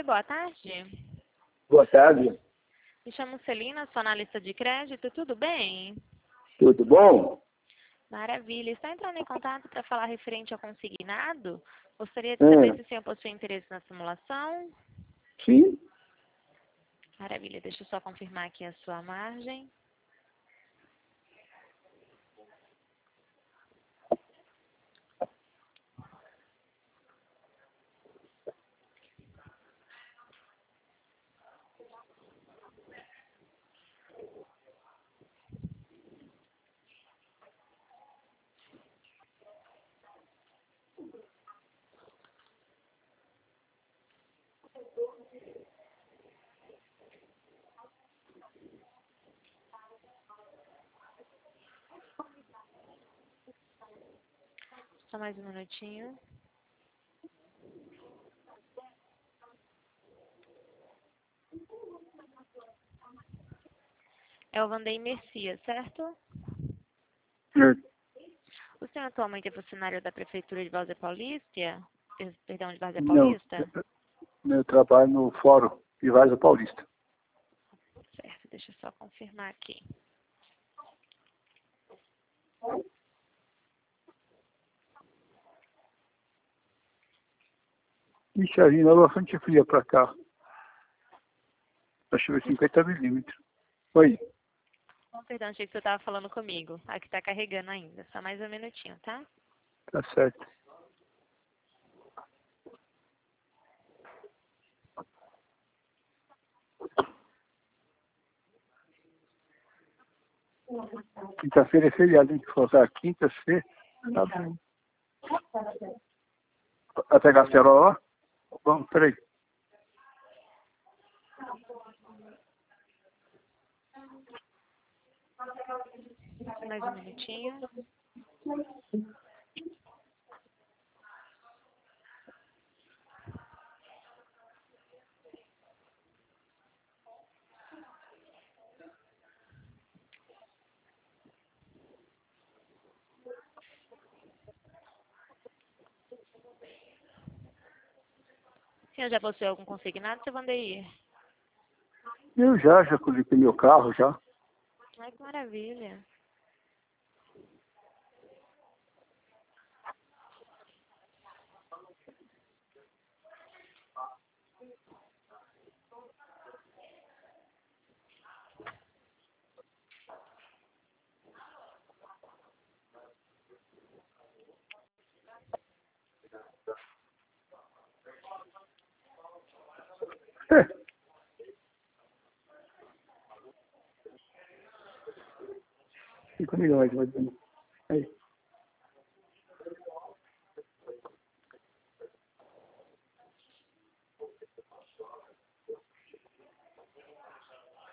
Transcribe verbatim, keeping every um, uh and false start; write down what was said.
Oi, boa tarde. Boa tarde. Me chamo Celina, sou analista de crédito, tudo bem? Tudo bom? Maravilha. Estou entrando em contato para falar referente ao consignado. Gostaria de saber Ah, se o senhor possui interesse na simulação. sim. Maravilha. Deixa eu só confirmar aqui a sua margem. Só mais um minutinho. É o Vandei Mercia, certo? Eu, O senhor atualmente é funcionário da Prefeitura de Várzea Paulista? Per- Perdão, de Várzea não, Paulista? eu trabalho no Fórum de Várzea Paulista. Certo, deixa eu só confirmar aqui. Ixi, a vinda é bastante fria para cá. Vai chover cinquenta milímetros. Oi. Perdão, achei que você estava falando comigo. Aqui está carregando ainda. Só mais um minutinho, tá? Tá certo. Quinta-feira é feriado, hein? Faltar quinta, sexta. Tá bom. Vai pegar a cerola lá? Vamos, peraí. Mais um minutinho. O senhor já possui algum consignado, seu Vandeir? Eu já, já coloquei meu carro, já. Ai, que maravilha. É. Cinco milhões, mais ou menos. Aí.